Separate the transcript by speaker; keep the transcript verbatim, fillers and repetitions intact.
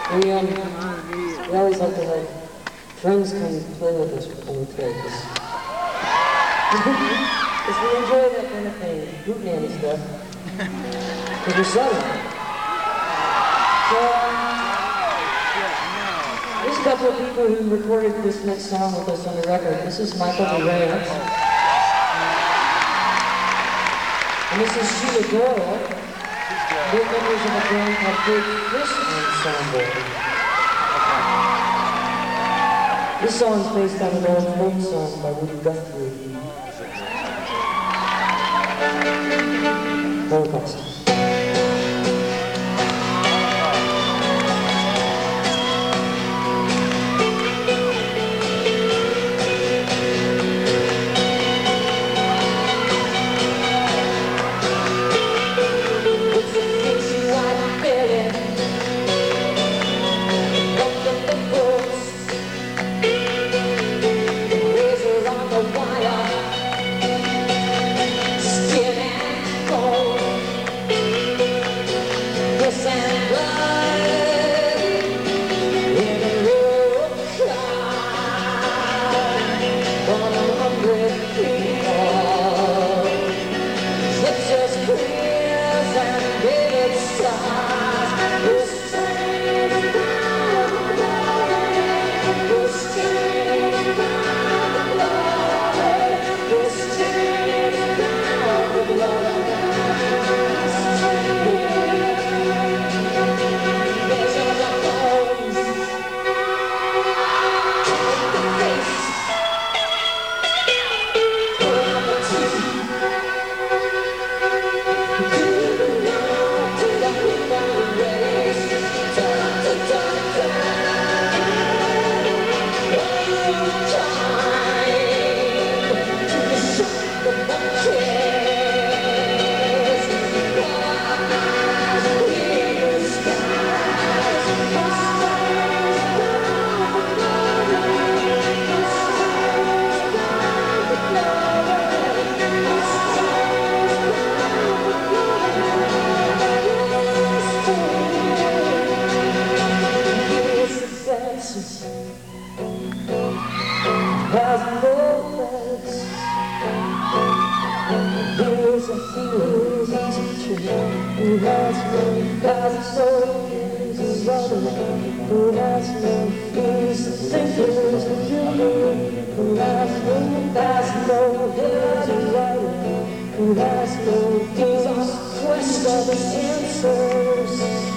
Speaker 1: We, um, we always like to have friends come play with us when we play, because we enjoy that kind of thing, group nanny stuff, because we're seven. So, um, there's a couple of people who recorded this next song with us on the record. This is Michael Durant, and this is Sheila Doyle. They're members of a band called Big Fish Ensemble. This song is based on an old folk song by Woody Guthrie. Holocaust. Has no legs. Here's a hero, he's a tree who has no, has no ears, he's running, who has no ears, thinkers, who has no, has no ears, he's running, who has no ears, quest of answers.